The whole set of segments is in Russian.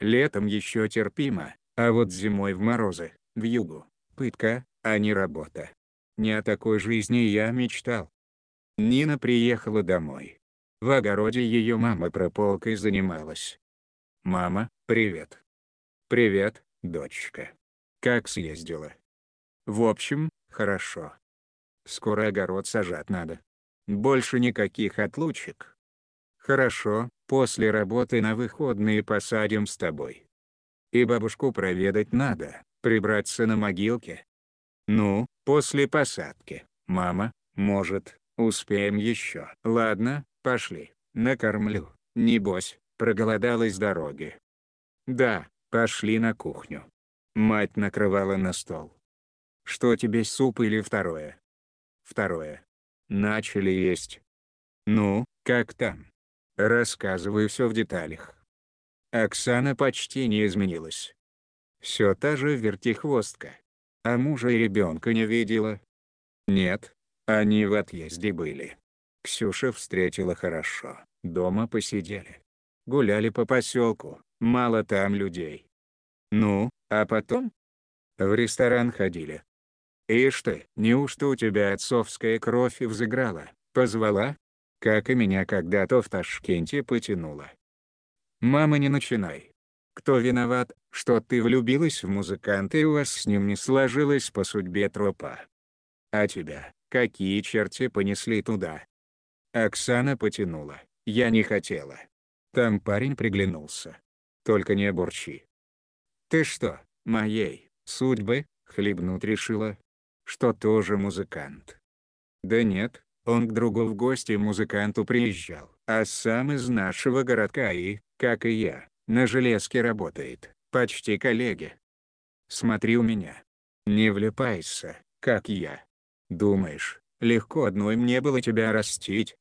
Летом еще терпимо, а вот зимой в морозы, вьюгу, пытка, а не работа. Не о такой жизни я мечтал. Нина приехала домой. В огороде ее мама прополкой занималась. «Мама, привет». «Привет, дочка. Как съездила?» «В общем, хорошо. Скоро огород сажать надо. Больше никаких отлучек». «Хорошо, после работы на выходные посадим с тобой. И бабушку проведать надо, прибраться на могилке». «Ну, после посадки, мама, может, успеем еще». «Ладно, пошли, накормлю, небось, проголодалась с дороги». «Да, пошли на кухню». Мать накрывала на стол. «Что тебе, суп или второе?» «Второе». Начали есть. «Ну, как там?» Рассказывай все в деталях. Оксана почти не изменилась. Все та же вертихвостка. А мужа и ребенка не видела? Нет, они в отъезде были. Ксюша встретила хорошо. Дома посидели. Гуляли по поселку, мало там людей. Ну, а потом? В ресторан ходили. Ишь ты, неужто у тебя отцовская кровь взыграла, позвала? Как и меня когда-то в Ташкенте потянуло. Мама, не начинай. Кто виноват, что ты влюбилась в музыканта и у вас с ним не сложилось по судьбе тропа? А тебя, какие черти понесли туда? Оксана потянула, я не хотела. Там парень приглянулся. Только не бурчи. Ты что, моей судьбы хлебнуть решила? Что тоже музыкант? Да нет, он к другу в гости музыканту приезжал, а сам из нашего городка и, как и я, на железке работает, почти коллеги. Смотри у меня. Не влипайся, как я. Думаешь, легко одной мне было тебя растить?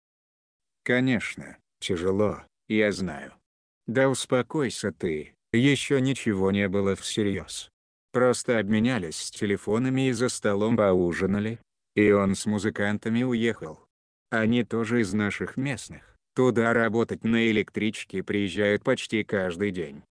Конечно, тяжело, я знаю. Да успокойся ты, еще ничего не было всерьез. Просто обменялись телефонами и за столом поужинали. И он с музыкантами уехал. Они тоже из наших местных. Туда работать на электричке приезжают почти каждый день.